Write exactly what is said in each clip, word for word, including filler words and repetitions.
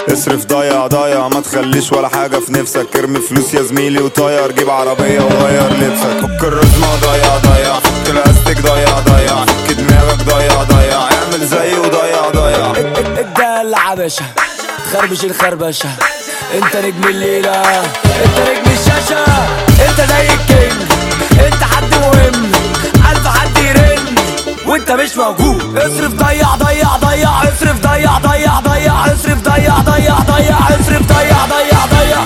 اصرف ضيع ضيع ما تخليش ولا حاجة في نفسك. ارمي فلوس يا زميلي وطير، جيب عربية وغير لبسك. فك الرزمة ضيع ضيع، فك الاستيك ضيع ضيع، فك دماغك ضيع ضيع، اعمل زي وضيع ضيع. الدلع باشا خربش الخربشة، انت نجم الليلة، انت نجم الشاشة، انت زي الكينج، انت حد مهم، الف حد يرن وانت مش موجود. اصرف ضيع ضيع ضيع، اصرف ضيع ضيع ضيع، اصرف ضيع ضيع ضيع، اصرف ضيع ضيع ضيع.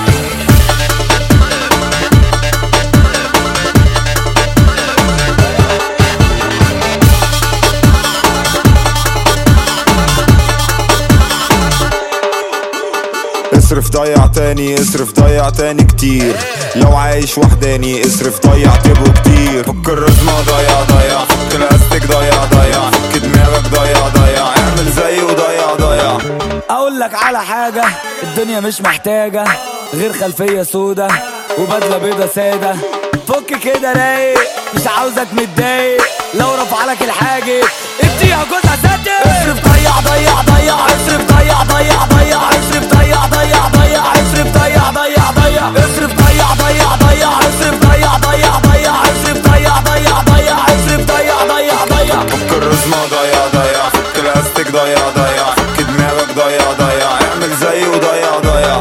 اصرف ضيع تاني، اصرف ضيع تاني كتير. لو عايش وحداني اصرف ضيع تبقوا كتير. فك الرزمة ضيع ضيع، فك الاستيك ضيع ضيع، فك دماغك ضيع ضيع، اعمل زي وضيع ضيع. اقول لك على حاجة، الدنيا مش محتاجة غير خلفية سودا وبدلة بيضة سادة. فك كده رايق، مش عاوزك متضايق، لو رفع لك الحاجب اديها جوزها صدق. اصرف ضيع ضيع ضيع، اصرف ضيع ضيع ضيع، اصرف ضيع ضيع ضيع، اصرف ضيع ضيع ضيع، اصرف ضيع ضيع ضيع، اصرف ضيع ضيع ضيع، اصرف ضيع ضيع ضيع، اصرف ضيع ضيع ضيع. فك الرزمة ضيع ضيع، فك الاستيك ضيع ضيع، فك دماغك ضيع ضيع، اعمل زي وضيع ضيع.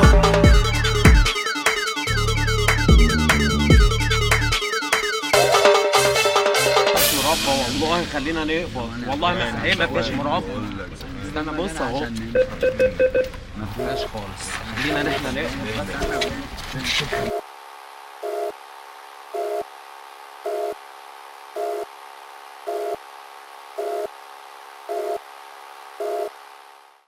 مربى والله خلينا نقبض، والله ما هي ما فيش مربى. استنى بص اهو ما فيهاش خالص، خلينا احنا نقبض.